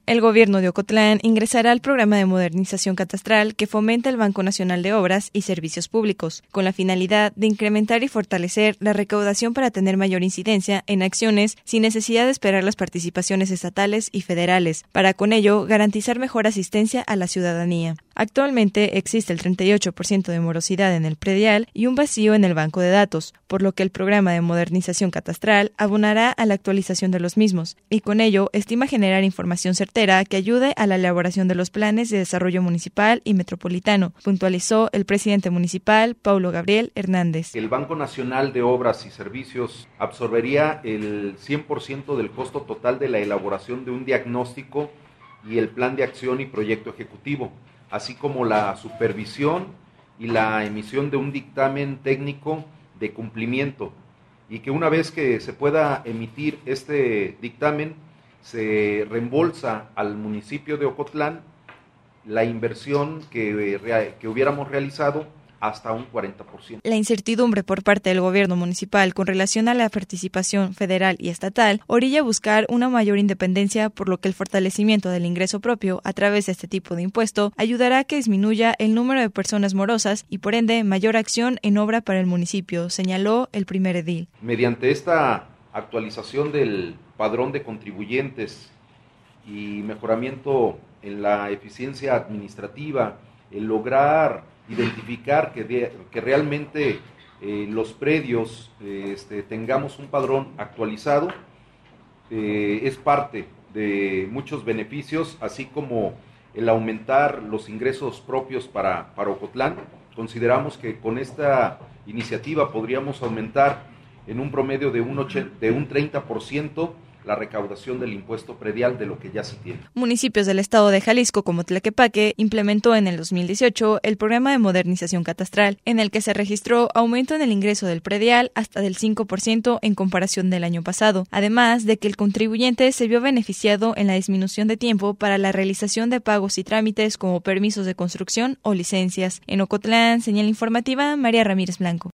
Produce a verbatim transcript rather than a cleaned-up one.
El gobierno de Ocotlán ingresará al programa de modernización catastral que fomenta el Banco Nacional de Obras y Servicios Públicos, con la finalidad de incrementar y fortalecer la recaudación para tener mayor incidencia en acciones sin necesidad de esperar las participaciones estatales y federales, para con ello garantizar mejor asistencia a la ciudadanía. Actualmente existe el treinta y ocho por ciento de morosidad en el predial y un vacío en el banco de datos, por lo que el programa de modernización catastral abonará a la actualización de los mismos, y con ello estima generar información certera que ayude a la elaboración de los planes de desarrollo municipal y metropolitano, puntualizó el presidente municipal, Paulo Gabriel Hernández. El Banco Nacional de Obras y Servicios absorbería el cien por ciento del costo total de la elaboración de un diagnóstico y el plan de acción y proyecto ejecutivo, así como la supervisión y la emisión de un dictamen técnico de cumplimiento, y que una vez que se pueda emitir este dictamen, se reembolsa al municipio de Ocotlán la inversión que, que hubiéramos realizado hasta un cuarenta por ciento. La incertidumbre por parte del gobierno municipal con relación a la participación federal y estatal orilla a buscar una mayor independencia, por lo que el fortalecimiento del ingreso propio a través de este tipo de impuesto ayudará a que disminuya el número de personas morosas y por ende mayor acción en obra para el municipio, señaló el primer edil. Mediante esta actualización del padrón de contribuyentes y mejoramiento en la eficiencia administrativa, el lograr identificar que, de, que realmente eh, los predios eh, este, tengamos un padrón actualizado, eh, es parte de muchos beneficios, así como el aumentar los ingresos propios para, para Ocotlán. Consideramos que con esta iniciativa podríamos aumentar en un promedio de un, ochenta, de un treinta por ciento la recaudación del impuesto predial de lo que ya se tiene. Municipios del estado de Jalisco como Tlaquepaque implementó en el dos mil dieciocho el programa de modernización catastral, en el que se registró aumento en el ingreso del predial hasta del cinco por ciento en comparación del año pasado, además de que el contribuyente se vio beneficiado en la disminución de tiempo para la realización de pagos y trámites como permisos de construcción o licencias. En Ocotlán, señal informativa, María Ramírez Blanco.